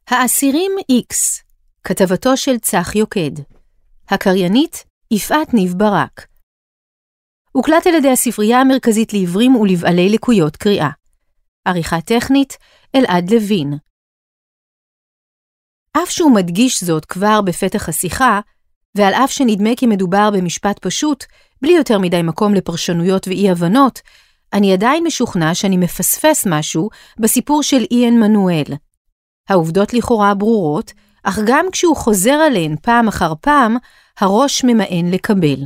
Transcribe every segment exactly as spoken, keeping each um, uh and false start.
האסירים X, כתבתו של צח יוקד. הקריינית יפעת ניב ברק. הוקלט על ידי הספרייה המרכזית לעיוורים ולבעלי לקויות קריאה. עריכה טכנית אלעד לוין. אף שהוא מדגיש זאת כבר בפתח השיחה, ועל אף שנדמה כי מדובר במשפט פשוט, בלי יותר מדי מקום לפרשנויות ואי הבנות, אני עדיין משוכנע שאני מפספס משהו בסיפור של איאן מנואל. העובדות לכאורה ברורות, אך גם כשהוא חוזר עליהן פעם אחר פעם, הראש ממאן לקבל.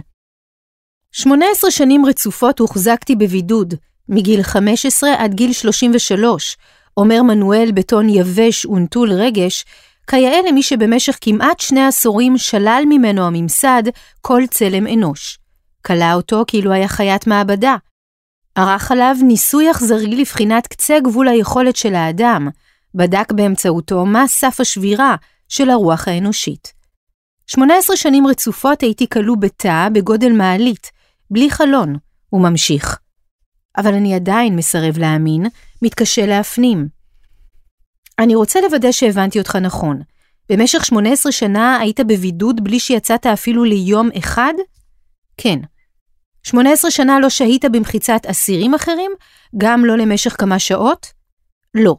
שמונה עשרה שנים רצופות הוחזקתי בבידוד, מגיל חמש עשרה עד גיל שלושים ושלוש, אומר מנואל בטון יבש ונטול רגש, כיאה למי שבמשך כמעט שני עשורים שלל ממנו הממסד כל צלם אנוש. קלה אותו כאילו היה חיית מעבדה. ערך עליו ניסוי אכזרי לבחינת קצה גבול היכולת של האדם, בדק באמצעותו מה סף השבירה של הרוח האנושית. שמונה עשרה שנים רצופות הייתי כלוא בתא בגודל מעלית, בלי חלון, הוא ממשיך. אבל אני עדיין מסרב להאמין, מתקשה להפנים. אני רוצה לוודא שהבנתי אותך נכון. במשך שמונה עשרה שנה היית בבידוד בלי שיצאת אפילו ליום אחד? כן. שמונה עשרה שנה לא שהית במחיצת אסירים אחרים? גם לא למשך כמה שעות? לא.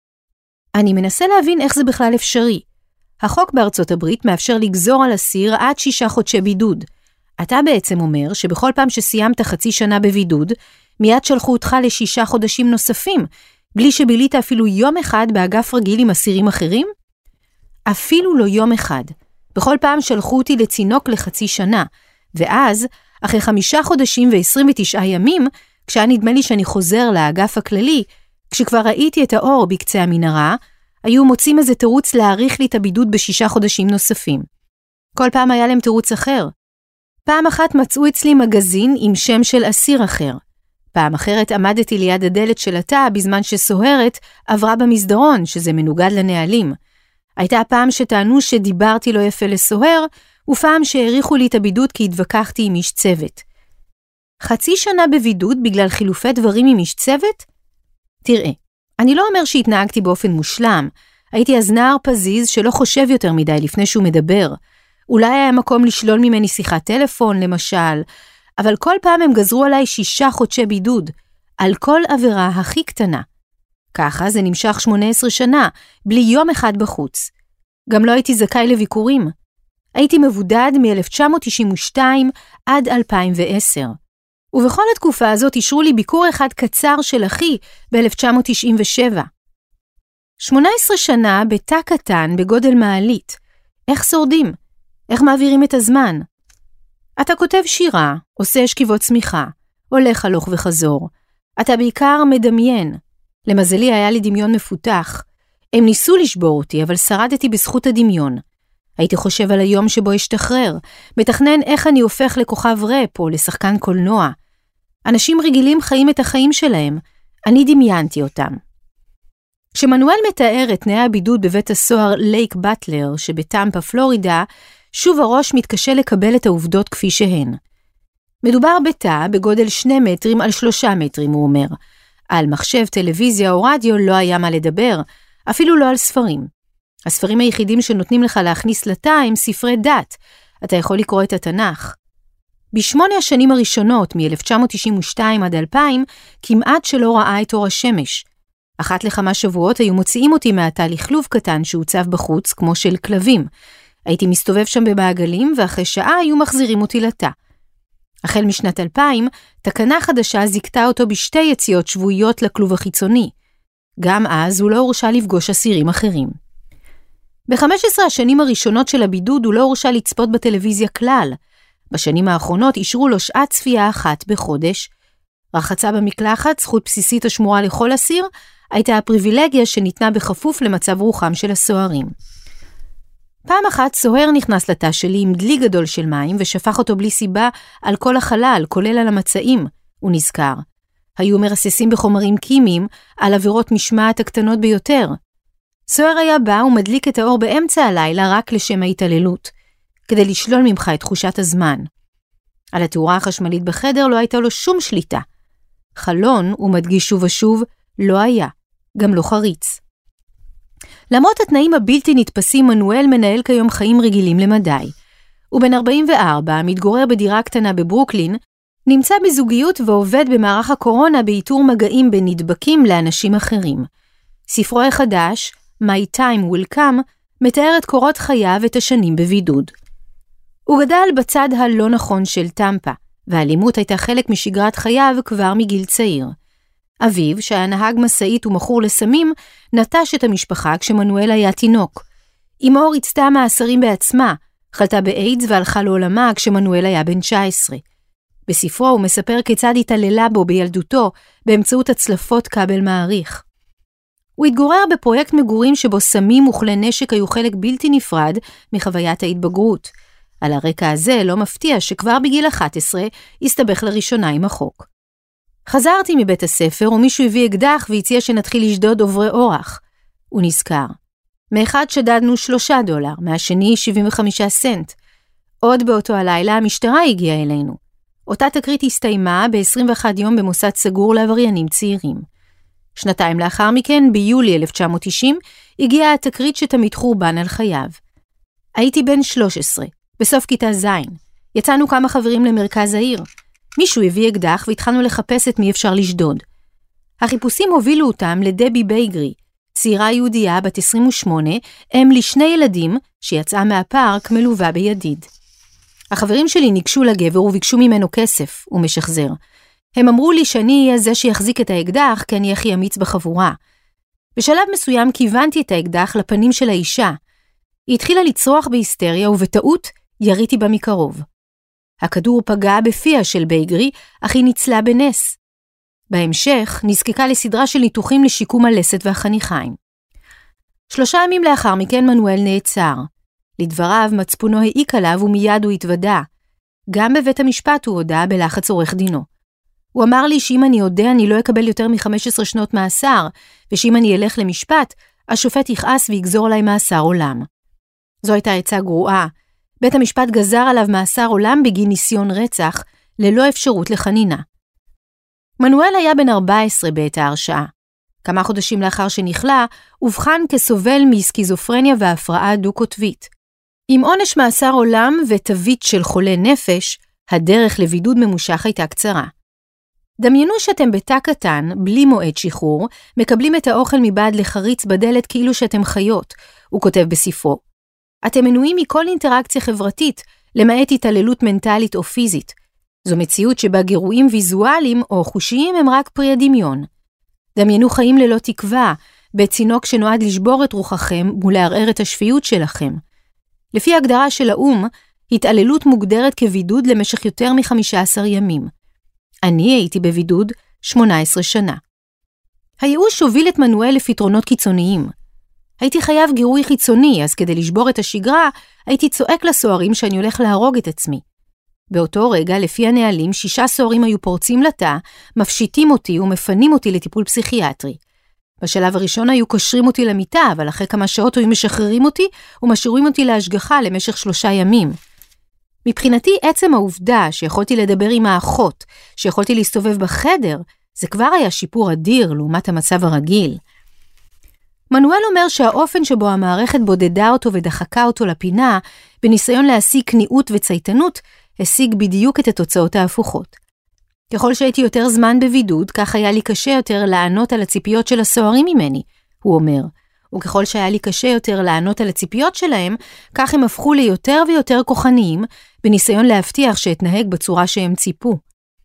אני מנסה להבין איך זה בכלל אפשרי. החוק בארצות הברית מאפשר לגזור על אסיר עד שישה חודשי בידוד. אתה בעצם אומר שבכל פעם שסיימת חצי שנה בבידוד, מיד שלחו אותך לשישה חודשים נוספים, בלי שבילית אפילו יום אחד באגף רגיל עם אסירים אחרים? אפילו לא יום אחד. בכל פעם שלחו אותי לצינוק לחצי שנה, ואז, אחרי חמישה חודשים ועשרים ותשעה ימים, כשהיה נדמה לי שאני חוזר לאגף הכללי, כשכבר ראיתי את האור בקצה המנהרה, היו מוצאים איזה תירוץ להאריך לי את הבידוד בשישה חודשים נוספים. כל פעם היה להם תירוץ אחר. פעם אחת מצאו אצלי מגזין עם שם של אסיר אחר. פעם אחרת עמדתי ליד הדלת של התא בזמן שסוהרת עברה במסדרון, שזה מנוגד לנהלים. הייתה פעם שטענו שדיברתי לא יפה לסוהר, ופעם שהאריכו לי את הבידוד כי התווכחתי עם איש צוות. חצי שנה בבידוד בגלל חילופי דברים עם איש צוות? תראה, אני לא אומר שהתנהגתי באופן מושלם. הייתי אז נער פזיז שלא חושב יותר מדי לפני שהוא מדבר. אולי היה מקום לשלול ממני שיחת טלפון, למשל, אבל כל פעם הם גזרו עליי שישה חודשי בידוד, על כל עבירה הכי קטנה. ככה זה נמשך שמונה עשרה שנה, בלי יום אחד בחוץ. גם לא הייתי זכאי לביקורים. הייתי מבודד מ-אלף תשע מאות תשעים ושתיים עד אלפיים ועשר. ובכל התקופה הזאת אישרו לי ביקור אחד קצר של אחי ב-אלף תשע מאות תשעים ושבע. שמונה עשרה שנה בתא קטן בגודל מעלית. איך שורדים? איך מעבירים את הזמן? אתה כותב שירה, עושה שכיבות צמיחה, הולך הלוך וחזור. אתה בעיקר מדמיין. למזלי היה לי דמיון מפותח. הם ניסו לשבור אותי, אבל שרדתי בזכות הדמיון. הייתי חושב על היום שבו אשתחרר, מתכנן איך אני הופך לכוכב ראפ או לשחקן קולנוע. אנשים רגילים חיים את החיים שלהם, אני דמיינתי אותם. כשמנואל מתאר את תנאי הבידוד בבית הסוהר לייק באטלר שבטמפה פלורידה, שוב הראש מתקשה לקבל את העובדות כפי שהן. מדובר בתא בגודל שני מטרים על שלושה מטרים, הוא אומר. על מחשב, טלוויזיה או רדיו לא היה מה לדבר, אפילו לא על ספרים. הספרים היחידים שנותנים לך להכניס לתא הם ספרי דת. אתה יכול לקרוא את התנ"ך. בשמונה השנים הראשונות, מ-אלף תשע מאות תשעים ושתיים עד אלפיים, כמעט שלא ראה את אור השמש. אחת לכמה שבועות היו מוציאים אותי מהתא לכלוב קטן שהוצב בחוץ, כמו של כלבים. הייתי מסתובב שם במעגלים, ואחרי שעה היו מחזירים אותי לתא. החל משנת אלפיים, תקנה חדשה זיקתה אותו בשתי יציאות שבועיות לכלוב החיצוני. גם אז הוא לא הורשה לפגוש אסירים אחרים. ב-חמש עשרה השנים הראשונות של הבידוד הוא לא הורשה לצפות בטלוויזיה כלל. בשנים האחרונות אישרו לו שעת צפייה אחת בחודש. רחצה במקלחת, זכות בסיסית השמורה לכל אסיר, הייתה הפריבילגיה שניתנה בכפוף למצב רוחם של הסוהרים. פעם אחת סוהר נכנס לתא שלי עם דלי גדול של מים ושפך אותו בלי סיבה על כל החלל, כולל על המצעים, הוא נזכר. היו מרססים בחומרים כימיים על עבירות משמעת הקטנות ביותר. סוהר היה בא ומדליק את האור באמצע הלילה רק לשם ההתעללות, כדי לשלול ממך את תחושת הזמן. על התאורה החשמלית בחדר לא הייתה לו שום שליטה. חלון, הוא מדגיש שוב ושוב, לא היה, גם לא חריץ. למרות התנאים הבלתי נתפסים, מנואל מנהל כיום חיים רגילים למדי. הוא בן ארבעים וארבע, מתגורר בדירה קטנה בברוקלין, נמצא בזוגיות ועובד במערך הקורונה באיתור מגעים בין נדבקים לאנשים אחרים. ספרו החדש, My Time Will Come, מתאר את קורות חייו ואת השנים בבידוד. הוא גדל בצד הלא נכון של טמפה, והאלימות הייתה חלק משגרת חייו כבר מגיל צעיר. אביו, שהיה נהג מסעית ומכור לסמים, נטש את המשפחה כשמנואל היה תינוק. אמו רצתה מאסרים בעצמה, חלתה באיידס והלכה לעולמה כשמנואל היה בן תשע עשרה. בספרו הוא מספר כיצד התעללה בו בילדותו באמצעות הצלפות כבל מעריך. הוא התגורר בפרויקט מגורים שבו סמים וכלי נשק היו חלק בלתי נפרד מחוויית ההתבגרות. על הרקע הזה לא מפתיע שכבר בגיל אחת עשרה הסתבך לראשונה עם החוק. חזרתי מבית הספר ומישהו הביא אקדח והציע שנתחיל לשדוד עוברי אורח. הוא נזכר. מאחד שדדנו שלושה דולר, מהשני שבעים וחמישה סנט. עוד באותו הלילה המשטרה הגיעה אלינו. אותה תקרית הסתיימה ב-עשרים ואחד יום במוסד סגור לעבריינים צעירים. שנתיים לאחר מכן, ביולי אלף תשע מאות תשעים, הגיעה התקרית שתמיד חורבן על חייו. הייתי בן שלוש עשרה, בסוף כיתה זין. יצאנו כמה חברים למרכז העיר. מישהו הביא אקדח והתחלנו לחפש את מי אפשר לשדוד. החיפושים הובילו אותם לדבי בייגרי, צעירה יהודייה בת עשרים ושמונה, אם לשני ילדים שיצאה מהפארק מלווה בידיד. החברים שלי ניגשו לגבר וביקשו ממנו כסף, הוא משחזר. הם אמרו לי שאני אהיה זה שיחזיק את האקדח, כי אני הכי אמיץ בחבורה. בשלב מסוים כיוונתי את האקדח לפנים של האישה. היא התחילה לצרוח בהיסטריה ובטעות יריתי בה מקרוב. הכדור פגע בפיה של בייגרי, אך היא ניצלה בנס. בהמשך נזקקה לסדרה של ניתוחים לשיקום הלסת והחניכיים. שלושה ימים לאחר מכן מנואל נעצר. לדבריו מצפונו העיק עליו ומיד הוא התוודע. גם בבית המשפט הוא הודע בלחץ עורך דינו. הוא אמר לי שאם אני יודע אני לא אקבל יותר מ-חמש עשרה שנות מאסר, ושאם אני אלך למשפט, השופט יכעס ויגזור עליי מאסר עולם. זו הייתה עצה גרועה. בית המשפט גזר עליו מאסר עולם בגין ניסיון רצח, ללא אפשרות לחנינה. מנואל היה בן ארבע עשרה בעת ההרשעה. כמה חודשים לאחר שנכלה, הובחן כסובל מסקיזופרניה והפרעה דו-קוטבית. עם עונש מאסר עולם ותווית של חולה נפש, הדרך לבידוד ממושך הייתה קצרה. דמיינו שאתם בתא קטן, בלי מועד שחרור, מקבלים את האוכל מבעד לחריץ בדלת כאילו שאתם חיות, הוא כותב בספרו. אתם מנועים מכל אינטראקציה חברתית, למעט התעללות מנטלית או פיזית. זו מציאות שבה גירויים ויזואליים או חושיים הם רק פרי הדמיון. דמיינו חיים ללא תקווה, בצינוק שנועד לשבור את רוחכם ולערער את השפיות שלכם. לפי ההגדרה של האום, התעללות מוגדרת כבידוד למשך יותר מ-חמישה עשר ימים. אני הייתי בבידוד שמונה עשרה שנה. הייאוש הוביל את מנואל לפתרונות קיצוניים. הייתי חייב גירוי חיצוני, אז כדי לשבור את השגרה, הייתי צועק לסוהרים שאני הולך להרוג את עצמי. באותו רגע, לפי הנהלים, שישה סוהרים היו פורצים לתא, מפשיטים אותי ומפנים אותי לטיפול פסיכיאטרי. בשלב הראשון היו קושרים אותי למיטה, אבל אחרי כמה שעות היו משחררים אותי ומשאירים אותי להשגחה למשך שלושה ימים. מבחינתי, עצם העובדה שיכולתי לדבר עם האחות, שיכולתי להסתובב בחדר, זה כבר היה שיפור אדיר לעומת המצב הרגיל. מנואל אומר שהאופן שבו המערכת בודדה אותו ודחקה אותו לפינה, בניסיון להשיג כניעות וצייתנות, השיג בדיוק את התוצאות ההפוכות. ככל שהייתי יותר זמן בבידוד, כך היה לי קשה יותר לענות על הציפיות של הסוהרים ממני, הוא אומר. וככל שהיה לי קשה יותר לענות על הציפיות שלהם, כך הם הפכו ליותר ויותר כוחניים, בניסיון להבטיח שאתנהג בצורה שהם ציפו.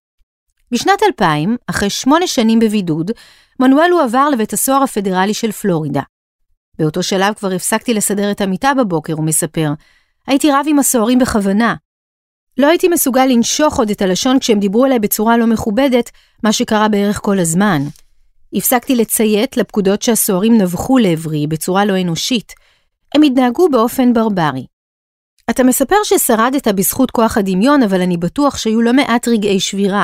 בשנת אלפיים, אחרי שמונה שנים בבידוד, מנואל הוא עבר לבית הסוהר הפדרלי של פלורידה. באותו שלב כבר הפסקתי לסדר את המיטה בבוקר, הוא מספר. הייתי רב עם הסוהרים בכוונה. לא הייתי מסוגל לנשוך עוד את הלשון כשהם דיברו אליי בצורה לא מכובדת, מה שקרה בערך כל הזמן. הפסקתי לציית לפקודות שהסוהרים נבחו לעברי בצורה לא אנושית. הם התנהגו באופן ברברי. אתה מספר ששרדת בזכות כוח הדמיון, אבל אני בטוח שהיו לא מעט רגעי שבירה.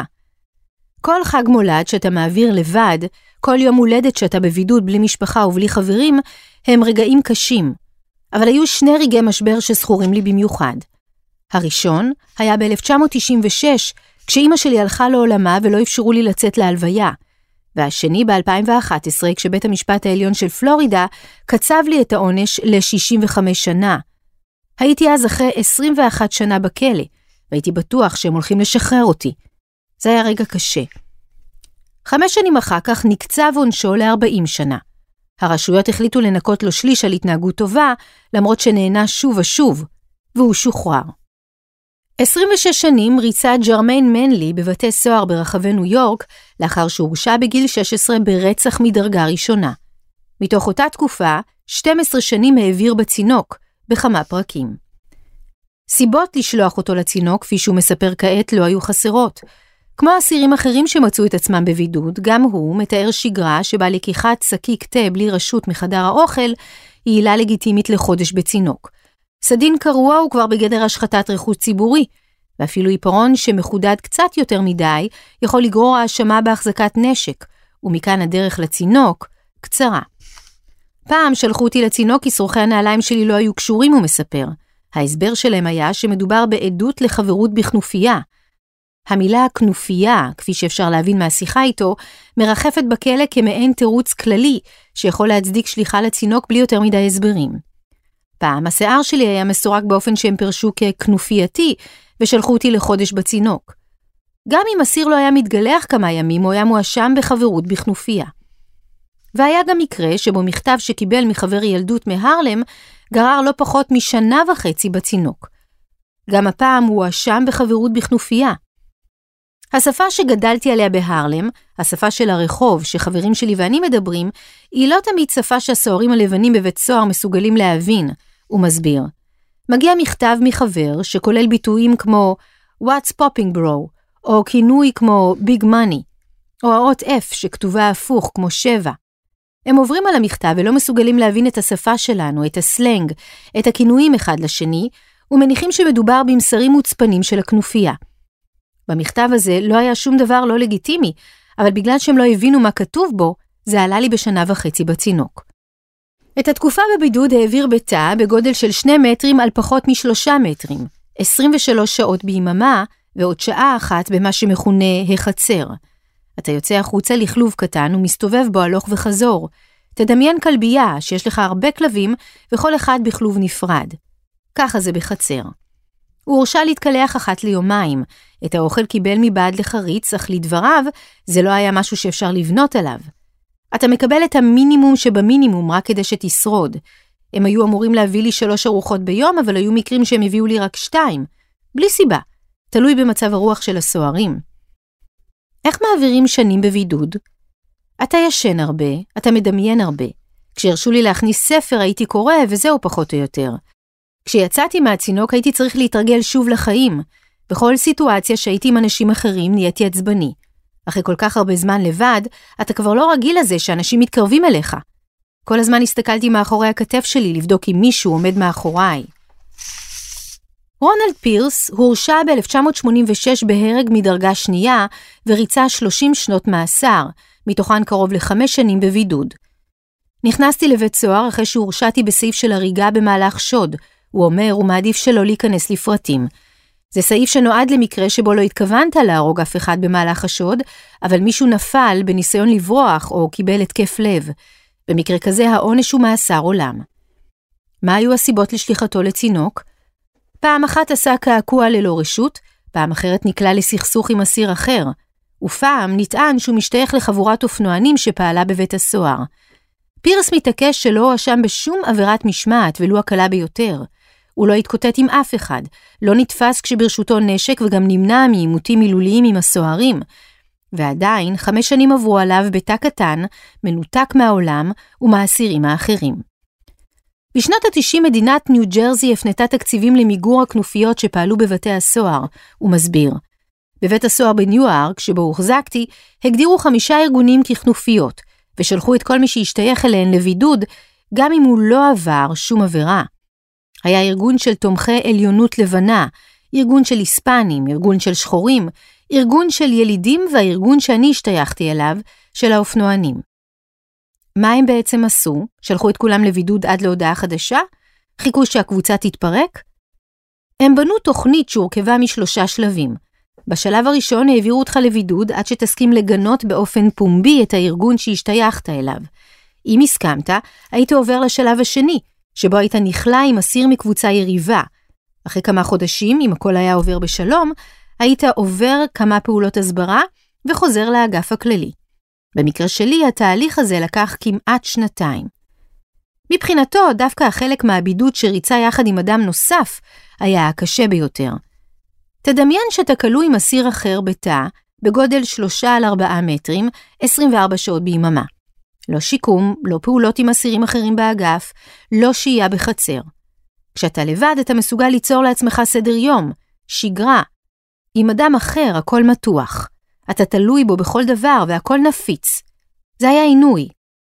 כל חג מולד שאתה מעביר לבד, כל יום הולדת שאתה בבידוד בלי משפחה ובלי חברים, הם רגעים קשים. אבל היו שני רגעי משבר שזכורים לי במיוחד. הראשון היה ב-אלף תשע מאות תשעים ושש, כשאימא שלי הלכה לעולמה ולא אפשרו לי לצאת להלוויה. והשני ב-אלפיים ואחת עשרה, כשבית המשפט העליון של פלורידה קצב לי את העונש ל-שישים וחמש שנה. הייתי אז אחרי עשרים ואחת שנה בכלא, והייתי בטוח שהם הולכים לשחרר אותי. זה היה רגע קשה. חמש שנים אחר כך נקצב עונשו ל-ארבעים שנה. הרשויות החליטו לנקות לו שליש על התנהגות טובה, למרות שנהנה שוב ושוב, והוא שוחרר. עשרים ושש שנים ריצה ג'רמיין מנלי בבתי סוהר ברחבי ניו יורק, לאחר שהורשע בגיל שש עשרה ברצח מדרגה ראשונה. מתוך אותה תקופה, שתים עשרה שנים העביר בצינוק, בכמה פרקים. סיבות לשלוח אותו לצינוק, כפי שהוא מספר כעת, לא היו חסרות. כמו אסירים אחרים שמצאו את עצמם בבידוד, גם הוא מתאר שגרה שבה לקיחת שקיק תה בלי רשות מחדר האוכל, היא עילה לגיטימית לחודש בצינוק. סדין קרוע הוא כבר בגדר השחתת רכוש ציבורי, ואפילו עיפרון שמחודד קצת יותר מדי, יכול לגרור האשמה בהחזקת נשק, ומכאן הדרך לצינוק קצרה. פעם שלחו אותי לצינוק כי שרוכי הנעליים שלי לא היו קשורים, הוא מספר. ההסבר שלהם היה שמדובר בעדות לחברות בכנופיה. המילה כנופיה, כפי שאפשר להבין מהשיחה איתו, מרחפת בכלא כמעין תירוץ כללי, שיכול להצדיק שליחה לצינוק בלי יותר מדי הסברים. פעם השיער שלי היה מסורק באופן שהם פרשו ככנופייתי, ושלחו אותי לחודש בצינוק. גם אם אסיר לא היה מתגלח כמה ימים, הוא היה מואשם בחברות בכנופיה. והיה גם מקרה שבו מכתב שקיבל מחבר ילדות מהרלם, גרר לא פחות משנה וחצי בצינוק. גם הפעם הוא הואשם בחברות בכנופיה. השפה שגדלתי עליה בהרלם, השפה של הרחוב שחברים שלי ואני מדברים, היא לא תמיד שפה שהסוהרים הלבנים בבית סוהר מסוגלים להבין, הוא מסביר. מגיע מכתב מחבר שכולל ביטויים כמו What's popping bro, או כינוי כמו Big money, או האות F שכתובה הפוך כמו שבע. הם עוברים על המכתב ולא מסוגלים להבין את השפה שלנו, את הסלנג, את הכינויים אחד לשני, ומניחים שמדובר במסרים מוצפנים של הכנופיה. במכתב הזה לא היה שום דבר לא לגיטימי, אבל בגלל שהם לא הבינו מה כתוב בו, זה עלה לי בשנה וחצי בצינוק. את התקופה בבידוד העביר ביתה בגודל של שני מטרים על פחות משלושה מטרים, עשרים ושלוש שעות ביממה ועוד שעה אחת במה שמכונה החצר. אתה יוצא החוצה לכלוב קטן ומסתובב בו הלוך וחזור. תדמיין כלבייה שיש לך הרבה כלבים וכל אחד בכלוב נפרד. ככה זה בחצר. הוא הורשה להתקלח אחת ליומיים. את האוכל קיבל מבעד לחריץ, אך לדבריו זה לא היה משהו שאפשר לבנות עליו. אתה מקבל את המינימום שבמינימום רק כדי שתשרוד. הם היו אמורים להביא לי שלוש ארוחות ביום, אבל היו מקרים שהם הביאו לי רק שתיים. בלי סיבה. תלוי במצב הרוח של הסוהרים. איך מעבירים שנים בבידוד? אתה ישן הרבה, אתה מדמיין הרבה. כשהרשו לי להכניס ספר הייתי קורא וזהו פחות או יותר. כשיצאתי מהצינוק הייתי צריך להתרגל שוב לחיים. בכל סיטואציה שהייתי עם אנשים אחרים נהייתי עצבני. אחרי כל כך הרבה זמן לבד, אתה כבר לא רגיל לזה שאנשים מתקרבים אליך. כל הזמן הסתכלתי מאחורי הכתף שלי לבדוק אם מישהו עומד מאחוריי. רונלד פירס הורשע ב-אלף תשע מאות שמונים ושש בהרג מדרגה שנייה וריצה שלושים שנות מאסר, מתוכן קרוב לחמש שנים בבידוד. נכנסתי לבית סוהר אחרי שהורשעתי בסעיף של הריגה במהלך שוד. הוא אומר, הוא מעדיף שלא להיכנס לפרטים. זה סעיף שנועד למקרה שבו לא התכוונת להרוג אף אחד במהלך השוד, אבל מישהו נפל בניסיון לברוח או קיבל התקף לב. במקרה כזה העונש הוא מאסר עולם. מה היו הסיבות לשליחתו לצינוק? פעם אחת עשה קעקוע ללא רשות, פעם אחרת נקלע לסכסוך עם אסיר אחר, ופעם נטען שהוא משתייך לחבורת אופנוענים שפעלה בבית הסוהר. פירס מתעקש שלא הואשם בשום עבירת משמעת ולו הקלה ביותר. הוא לא התקוטט עם אף אחד, לא נתפס כשברשותו נשק וגם נמנע מעימותים מילוליים עם הסוהרים. ועדיין חמש שנים עברו עליו בתא קטן, מנותק מהעולם ומהאסירים האחרים. בשנות ה-תשעים מדינת ניו ג'רזי הפנתה תקציבים למיגור הכנופיות שפעלו בבתי הסוהר, הוא מסביר. בבית הסוהר בניו-יורק, שבו הוחזקתי, הגדירו חמישה ארגונים ככנופיות, ושלחו את כל מי שהשתייך אליהן לבידוד, גם אם הוא לא עבר שום עבירה. היה ארגון של תומכי עליונות לבנה, ארגון של היספנים, ארגון של שחורים, ארגון של ילידים והארגון שאני השתייכתי אליו, של האופנוענים. מה הם בעצם עשו? שלחו את כולם לבידוד עד להודעה חדשה? חיכו שהקבוצה תתפרק? הם בנו תוכנית שהורכבה משלושה שלבים. בשלב הראשון העבירו אותך לבידוד עד שתסכים לגנות באופן פומבי את הארגון שהשתייכת אליו. אם הסכמת, היית עובר לשלב השני, שבו היית נכלה עם אסיר מקבוצה יריבה. אחרי כמה חודשים, אם הכל היה עובר בשלום, היית עובר כמה פעולות הסברה וחוזר לאגף הכללי. במקרה שלי, התהליך הזה לקח כמעט שנתיים. מבחינתו, דווקא החלק מהבידוד שריצה יחד עם אדם נוסף היה הקשה ביותר. תדמיין שאתה כלוא עם אסיר אחר בתא, בגודל שלושה על ארבעה מטרים, עשרים וארבע שעות ביממה. לא שיקום, לא פעולות עם אסירים אחרים באגף, לא שהייה בחצר. כשאתה לבד, אתה מסוגל ליצור לעצמך סדר יום, שגרה. עם אדם אחר, הכל מתוח. אתה תלוי בו בכל דבר והכל נפיץ. זה היה עינוי.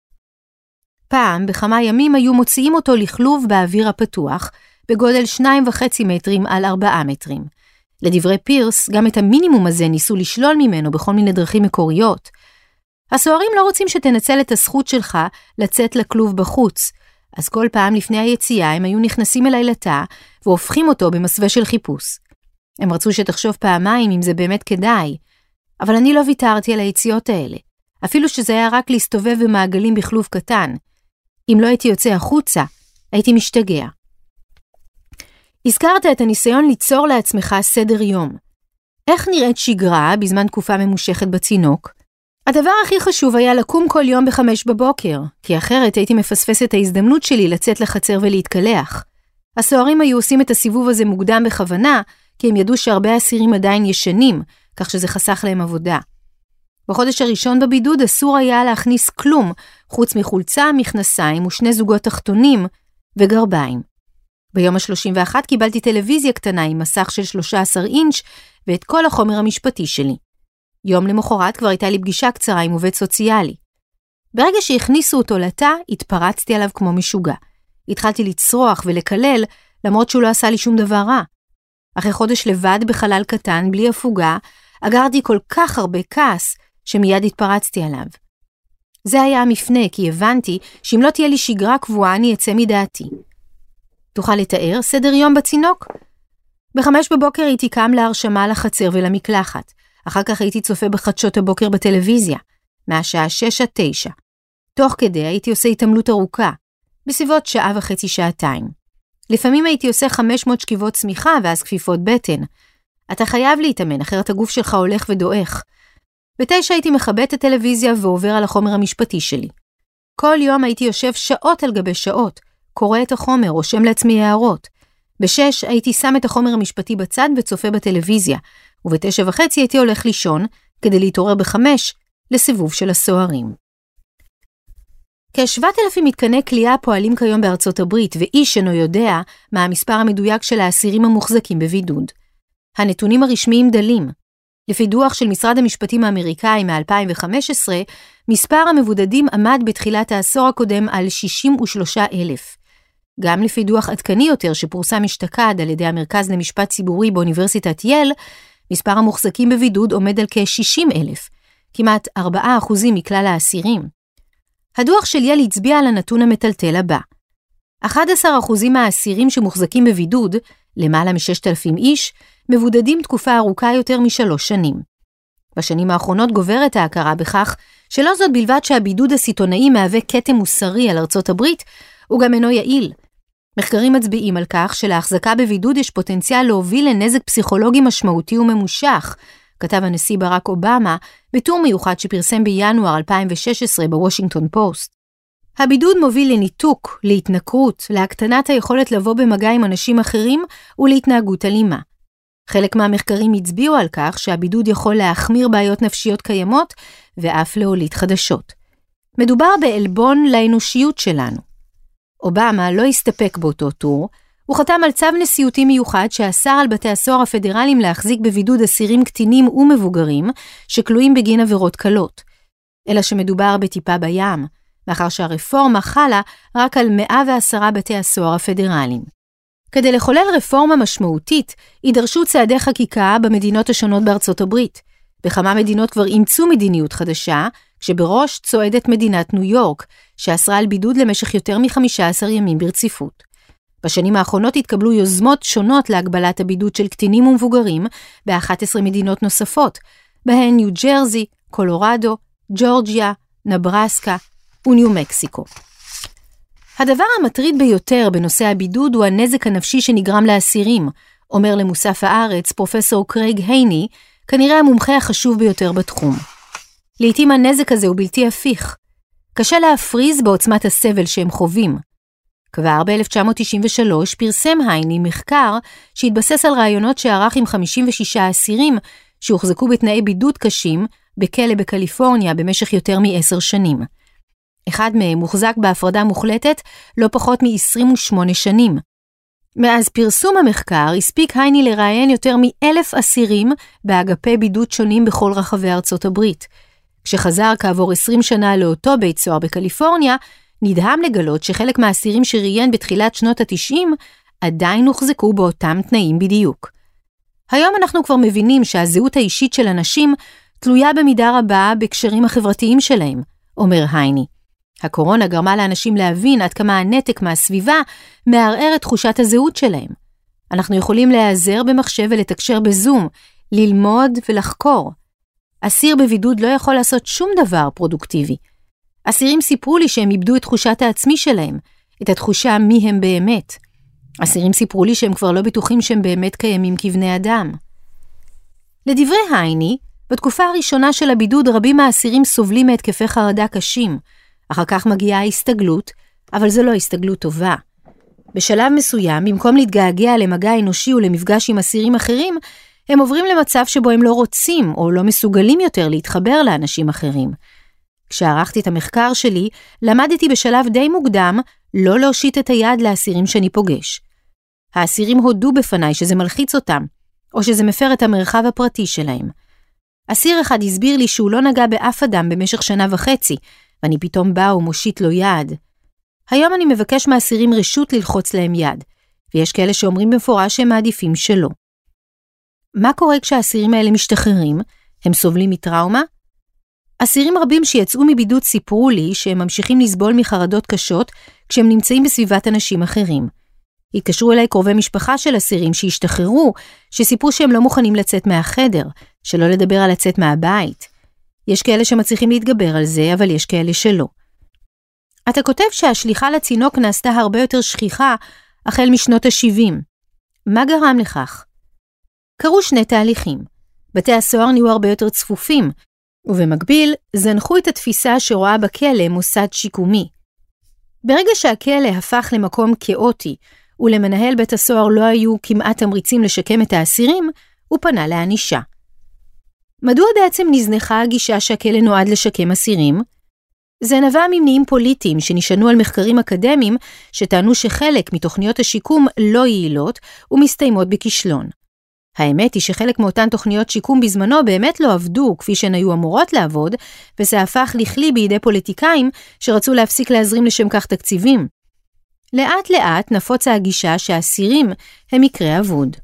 פעם, בכמה ימים היו מוציאים אותו לכלוב באוויר הפתוח, בגודל שניים וחצי מטרים על ארבעה מטרים. לדברי פירס, גם את המינימום הזה ניסו לשלול ממנו בכל מיני דרכים מקוריות. הסוהרים לא רוצים שתנצל את הזכות שלך לצאת לכלוב בחוץ, אז כל פעם לפני היציאה הם היו נכנסים אליי לתא והופכים אותו במסווה של חיפוש. הם רצו שתחשוב פעמיים אם זה באמת כדאי, אבל אני לא ויתרתי על היציאות האלה, אפילו שזה היה רק להסתובב במעגלים בכלוב קטן. אם לא הייתי יוצא החוצה, הייתי משתגע. הזכרת את הניסיון ליצור לעצמך סדר יום. איך נראית שגרה בזמן תקופה ממושכת בצינוק? הדבר הכי חשוב היה לקום כל יום בחמש בבוקר, כי אחרת הייתי מפספס את ההזדמנות שלי לצאת לחצר ולהתקלח. הסוהרים היו עושים את הסיבוב הזה מוקדם בכוונה, כי הם ידעו שהרבה אסירים עדיין ישנים, כך שזה חסך להם עבודה. בחודש הראשון בבידוד אסור היה להכניס כלום, חוץ מחולצה, מכנסיים ושני זוגות תחתונים וגרביים. ביום ה-שלושים ואחת קיבלתי טלוויזיה קטנה עם מסך של שלושה עשר אינץ' ואת כל החומר המשפטי שלי. יום למחרת כבר הייתה לי פגישה קצרה עם עובד סוציאלי. ברגע שהכניסו אותו לתא, התפרצתי עליו כמו משוגע. התחלתי לצרוח ולקלל, למרות שהוא לא עשה לי שום דבר רע. אחרי חודש לבד בחלל קטן, בלי הפוגה, אגרתי כל כך הרבה כעס, שמיד התפרצתי עליו. זה היה המפנה, כי הבנתי שאם לא תהיה לי שגרה קבועה, אני אצא מדעתי. תוכל לתאר סדר יום בצינוק? בחמש בבוקר הייתי קם להרשמה לחצר ולמקלחת. אחר כך הייתי צופה בחדשות הבוקר בטלוויזיה, מהשעה שש עד תשע. תוך כדי הייתי עושה התעמלות ארוכה, בסביבות שעה וחצי שעתיים. לפעמים הייתי עושה חמש מאות שכיבות צמיחה ואז כפיפות בטן. אתה חייב להתאמן, אחרת הגוף שלך הולך ודועך. בתשע הייתי מכבה את הטלוויזיה ועובר על החומר המשפטי שלי. כל יום הייתי יושב שעות על גבי שעות, קורא את החומר, רושם לעצמי הערות. בשש הייתי שם את החומר המשפטי בצד וצופה בטלוויזיה, ובתשע וחצי הייתי הולך לישון, כדי להתעורר בחמש לסיבוב של הסוהרים. כשבעת אלפים מתקני כליאה פועלים כיום בארצות הברית, ואיש אינו יודע מה המספר המדויק של האסירים המוחזקים בבידוד. הנתונים הרשמיים דלים. לפי דוח של משרד המשפטים האמריקאי מ-אלפיים וחמש עשרה, מספר המבודדים עמד בתחילת העשור הקודם על שישים ושלושה אלף. גם לפי דוח עדכני יותר שפורסם אשתקד על ידי המרכז למשפט ציבורי באוניברסיטת יל, מספר המוחזקים בבידוד עומד על כ-שישים אלף, כמעט ארבעה אחוזים מכלל האסירים. הדוח של יל הצביע על הנתון המטלטל הבא. אחד עשר אחוזים מהאסירים שמוחזקים בבידוד, למעלה מ-ששת אלפים איש, מבודדים תקופה ארוכה יותר משלוש שנים. בשנים האחרונות גוברת ההכרה בכך שלא זאת בלבד שהבידוד הסיטונאי מהווה כתם מוסרי על ארצות הברית, הוא גם אינו יעיל. מחקרים מצביעים על כך שלהחזקה בבידוד יש פוטנציאל להוביל לנזק פסיכולוגי משמעותי וממושך, כתב הנשיא ברק אובמה בטור מיוחד שפרסם בינואר אלפיים ושש עשרה בוושינגטון פוסט. הבידוד מוביל לניתוק, להתנכרות, להקטנת היכולת לבוא במגע עם אנשים אחרים ולהתנהגות אלימה. חלק מהמחקרים הצביעו על כך שהבידוד יכול להחמיר בעיות נפשיות קיימות ואף להוליד חדשות. מדובר בעלבון לאנושיות שלנו. אובמה לא הסתפק באותו טור, הוא חתם על צו נשיאותי מיוחד שאסר על בתי הסוהר הפדרליים להחזיק בבידוד אסירים קטינים ומבוגרים שכלואים בגין עבירות קלות. אלא שמדובר בטיפה בים, מאחר שהרפורמה חלה רק על מאה ועשרה בתי הסוהר הפדרליים. כדי לחולל רפורמה משמעותית, יידרשו צעדי חקיקה במדינות השונות בארצות הברית. בכמה מדינות כבר אימצו מדיניות חדשה, כשבראש צועדת מדינת ניו יורק, שאסרה על בידוד למשך יותר מ-חמישה עשר ימים ברציפות. בשנים האחרונות התקבלו יוזמות שונות להגבלת הבידוד של קטינים ומבוגרים ב-אחת עשרה מדינות נוספות, בהן ניו ג'רזי, קולורדו, ג'ורג'יה, נברסקה וניו מקסיקו. הדבר המטריד ביותר בנושא הבידוד הוא הנזק הנפשי שנגרם לאסירים, אומר למוסף הארץ פרופסור קרייג הייני, כנראה המומחה החשוב ביותר בתחום. לעתים הנזק הזה הוא בלתי הפיך. קשה להפריז בעוצמת הסבל שהם חווים. כבר ב-אלף תשע מאות תשעים ושלוש פרסם הייני מחקר שהתבסס על רעיונות שערך עם חמישים ושישה אסירים שהוחזקו בתנאי בידוד קשים בכלא בקליפורניה במשך יותר מעשר שנים. אחד מהם מוחזק בהפרדה מוחלטת לא פחות מ-עשרים ושמונה שנים. מאז פרסום המחקר הספיק הייני לראיין יותר מאלף אסירים באגפי בידוד שונים בכל רחבי ארצות הברית. כשחזר כעבור עשרים שנה לאותו בית סוהר בקליפורניה, נדהם לגלות שחלק מהאסירים שראיין בתחילת שנות ה-תשעים עדיין הוחזקו באותם תנאים בדיוק. היום אנחנו כבר מבינים שהזהות האישית של אנשים תלויה במידה רבה בקשרים החברתיים שלהם, אומר הייני. הקורונה גרמה לאנשים להבין עד כמה הנתק מהסביבה מערער את תחושת הזהות שלהם. אנחנו יכולים להיעזר במחשב ולתקשר בזום, ללמוד ולחקור. אסיר בבידוד לא יכול לעשות שום דבר פרודוקטיבי. אסירים סיפרו לי שהם איבדו את תחושת העצמי שלהם, את התחושה מי הם באמת. אסירים סיפרו לי שהם כבר לא בטוחים שהם באמת קיימים כבני אדם. לדברי הייני, בתקופה הראשונה של הבידוד רבים מהאסירים סובלים מהתקפי חרדה קשים. אחר כך מגיעה ההסתגלות, אבל זו לא הסתגלות טובה. בשלב מסוים, במקום להתגעגע למגע אנושי ולמפגש עם אסירים אחרים, הם עוברים למצב שבו הם לא רוצים או לא מסוגלים יותר להתחבר לאנשים אחרים. כשערכתי את המחקר שלי, למדתי בשלב די מוקדם לא להושיט את היד לאסירים שאני פוגש. האסירים הודו בפניי שזה מלחיץ אותם, או שזה מפר את המרחב הפרטי שלהם. אסיר אחד הסביר לי שהוא לא נגע באף אדם במשך שנה וחצי, ואני פתאום בא ומושיט לו יד. היום אני מבקש מאסירים רשות ללחוץ להם יד, ויש כאלה שאומרים במפורש שהם מעדיפים שלא. מה קורה כשהאסירים האלה משתחררים? הם סובלים מטראומה? אסירים רבים שיצאו מבידוד סיפרו לי שהם ממשיכים לסבול מחרדות קשות כשהם נמצאים בסביבת אנשים אחרים. התקשרו אליי קרובי משפחה של אסירים שהשתחררו, שסיפרו שהם לא מוכנים לצאת מהחדר, שלא לדבר על לצאת מהבית. יש כאלה שמצליחים להתגבר על זה, אבל יש כאלה שלא. אתה כותב שהשליחה לצינוק נעשתה הרבה יותר שכיחה החל משנות ה-שבעים. מה גרם לכך? קרו שני תהליכים. בתי הסוהר נהיו הרבה יותר צפופים, ובמקביל זנחו את התפיסה שרואה בכלא מוסד שיקומי. ברגע שהכלא הפך למקום כאוטי, ולמנהל בית הסוהר לא היו כמעט תמריצים לשקם את האסירים, הוא פנה לענישה. מדוע בעצם נזנחה הגישה שהכלא נועד לשקם אסירים? זה נבע ממניעים פוליטיים שנשענו על מחקרים אקדמיים שטענו שחלק מתוכניות השיקום לא יעילות ומסתיימות בכישלון. האמת היא שחלק מאותן תוכניות שיקום בזמנו באמת לא עבדו כפי שהן היו אמורות לעבוד, וזה הפך לכלי בידי פוליטיקאים שרצו להפסיק להזרים לשם כך תקציבים. לאט לאט נפוצה הגישה שהאסירים הם מקרה אבוד.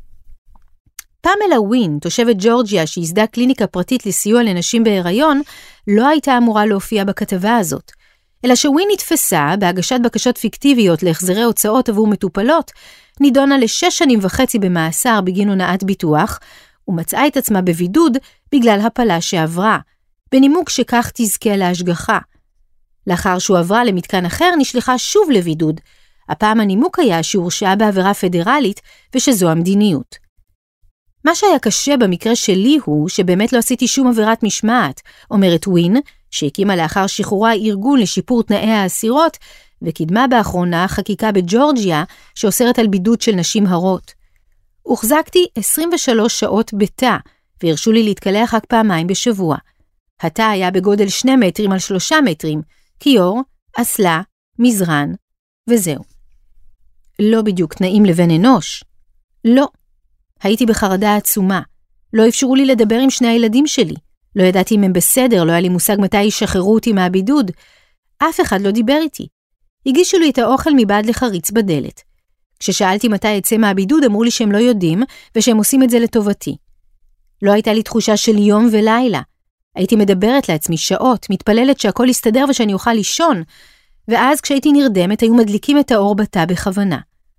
פמלה ווין, תושבת ג'ורג'יה שיסדה קליניקה פרטית לסיוע לנשים בהיריון, לא הייתה אמורה להופיע בכתבה הזאת, אלא שווין נתפסה בהגשת בקשות פיקטיביות להחזרי הוצאות עבור מטופלות, נידונה לשש שנים וחצי במאסר בגין הונאת ביטוח, ומצאה את עצמה בבידוד בגלל הפלה שעברה, בנימוק שכך תזכה להשגחה. לאחר שהוא עברה למתקן אחר נשלחה שוב לבידוד, הפעם הנימוק היה שהורשעה בעבירה פדרלית ושזו המדיניות. מה שהיה קשה במקרה שלי הוא שבאמת לא עשיתי שום עבירת משמעת, אומרת ווין, שהקימה לאחר שחרורה ארגון לשיפור תנאי האסירות, וקידמה באחרונה חקיקה בג'ורג'יה שאוסרת על בידוד של נשים הרות. הוחזקתי עשרים ושלוש שעות בתא, והרשו לי להתקלח רק פעמיים בשבוע. התא היה בגודל שני מטרים על שלושה מטרים, קיור, אסלה, מזרן, וזהו. לא בדיוק תנאים לבן אנוש. לא. הייתי בחרדה עצומה. לא אפשרו לי לדבר עם שני הילדים שלי. לא ידעתי אם הם בסדר, לא היה לי מושג מתי ישחררו אותי מהבידוד. אף אחד לא דיבר איתי. הגישו לי את האוכל מבעד לחריץ בדלת. כששאלתי מתי יצא מהבידוד, אמרו לי שהם לא יודעים, ושהם עושים את זה לטובתי. לא הייתה לי תחושה של יום ולילה. הייתי מדברת לעצמי שעות, מתפללת שהכל יסתדר ושאני אוכל לישון, ואז כשהייתי נרדמת, היו מדליקים את האור בתא בכוונה.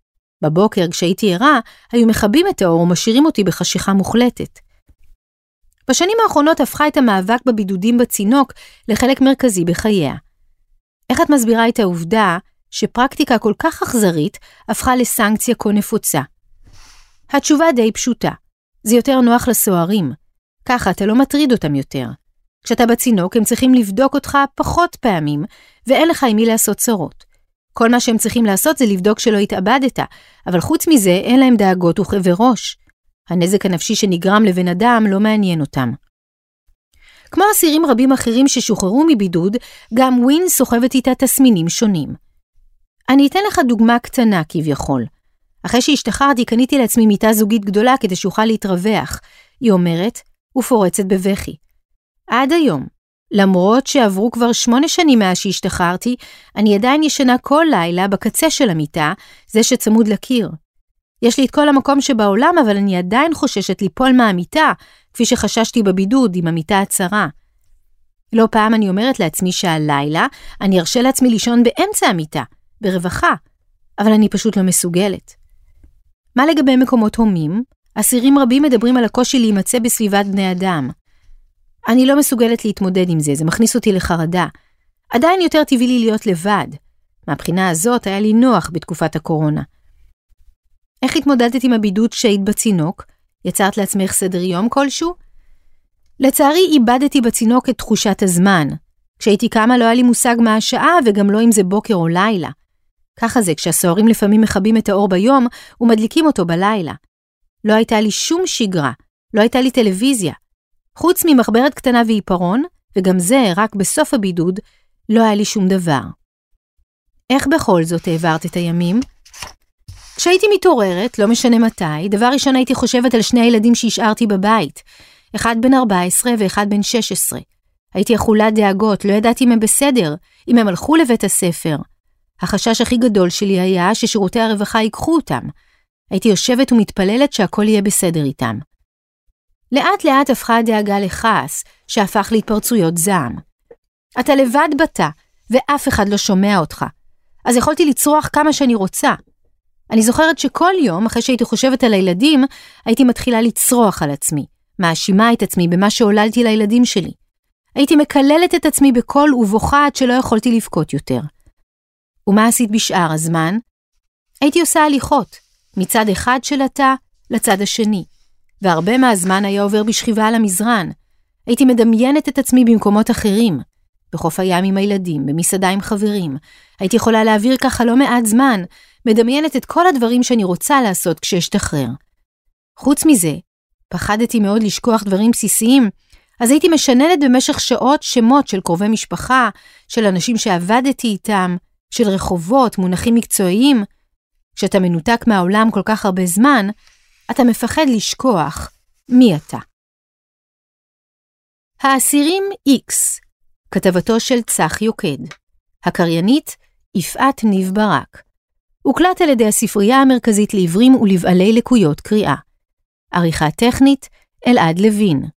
בבוקר, כשהייתי ערה, היו מכבים את האור ומשאירים אותי בחשיכה מוחלטת. בשנים האחרונות הפכה את המאבק בבידודים בצינוק לחלק מרכזי בחייה. איך את מסבירה את העובדה שפרקטיקה כל כך אכזרית הפכה לסנקציה כה נפוצה? התשובה די פשוטה. זה יותר נוח לסוהרים. ככה אתה לא מטריד אותם יותר. כשאתה בצינוק הם צריכים לבדוק אותך פחות פעמים, ואין לך עם מי לעשות צרות. כל מה שהם צריכים לעשות זה לבדוק שלא התאבדת, אבל חוץ מזה אין להם דאגות וכאבי ראש. הנזק הנפשי שנגרם לבן אדם לא מעניין אותם. כמו אסירים רבים אחרים ששוחררו מבידוד, גם ווין סוחבת איתה תסמינים שונים. אני אתן לך דוגמה קטנה כביכול. אחרי שהשתחררתי קניתי לעצמי מיטה זוגית גדולה כדי שאוכל להתרווח. היא אומרת, ופורצת בבכי. עד היום, למרות שעברו כבר שמונה שנים מאז שהשתחררתי, אני עדיין ישנה כל לילה בקצה של המיטה, זה שצמוד לקיר. יש לי את כל המקום שבעולם, אבל אני עדיין חוששת ליפול מהמיטה, כפי שחששתי בבידוד עם המיטה הצרה. לא פעם אני אומרת לעצמי שהלילה אני ארשה לעצמי לישון באמצע המיטה, ברווחה, אבל אני פשוט לא מסוגלת. מה לגבי מקומות הומים? אסירים רבים מדברים על הקושי להימצא בסביבת בני אדם. אני לא מסוגלת להתמודד עם זה, זה מכניס אותי לחרדה. עדיין יותר טבעי לי להיות לבד. מהבחינה הזאת היה לי נוח בתקופת הקורונה. איך התמודדת עם הבידוד כשהיית בצינוק? יצרת לעצמך סדר יום כלשהו? לצערי איבדתי בצינוק את תחושת הזמן. כשהייתי קמה לא היה לי מושג מה השעה וגם לא אם זה בוקר או לילה. ככה זה כשהסוהרים לפעמים מכבים את האור ביום ומדליקים אותו בלילה. לא הייתה לי שום שגרה, לא הייתה לי טלוויזיה. חוץ ממחברת קטנה ועיפרון, וגם זה רק בסוף הבידוד, לא היה לי שום דבר. איך בכל זאת העברת את הימים? כשהייתי מתעוררת, לא משנה מתי, דבר ראשון הייתי חושבת על שני הילדים שהשארתי בבית, אחד בן ארבע עשרה ואחד בן שש עשרה. הייתי אכולת דאגות, לא ידעתי אם הם בסדר, אם הם הלכו לבית הספר. החשש הכי גדול שלי היה ששירותי הרווחה ייקחו אותם. הייתי יושבת ומתפללת שהכל יהיה בסדר איתם. לאט לאט הפכה הדאגה לכעס, שהפך להתפרצויות זעם. אתה לבד בתא, ואף אחד לא שומע אותך. אז יכולתי לצרוח כמה שאני רוצה. אני זוכרת שכל יום, אחרי שהייתי חושבת על הילדים, הייתי מתחילה לצרוח על עצמי, מאשימה את עצמי במה שעוללתי לילדים שלי. הייתי מקללת את עצמי בקול ובוכה עד שלא יכולתי לבכות יותר. ומה עשית בשאר הזמן? הייתי עושה הליכות, מצד אחד של התא לצד השני, והרבה מהזמן היה עובר בשכיבה על המזרן. הייתי מדמיינת את עצמי במקומות אחרים, בחוף הים עם הילדים, במסעדה עם חברים. הייתי יכולה להעביר ככה לא מעט זמן, מדמיינת את כל הדברים שאני רוצה לעשות כשאשתחרר. חוץ מזה, פחדתי מאוד לשכוח דברים בסיסיים, אז הייתי משננת במשך שעות שמות של קרובי משפחה, של אנשים שעבדתי איתם, של רחובות, מונחים מקצועיים. כשאתה מנותק מהעולם כל כך הרבה זמן, אתה מפחד לשכוח מי אתה. האסירים איקס, כתבתו של צח יוקד, הקריינית יפעת ניב ברק, הוקלט על ידי הספרייה המרכזית לעיוורים ולבעלי לקויות קריאה, עריכה טכנית אלעד לוין.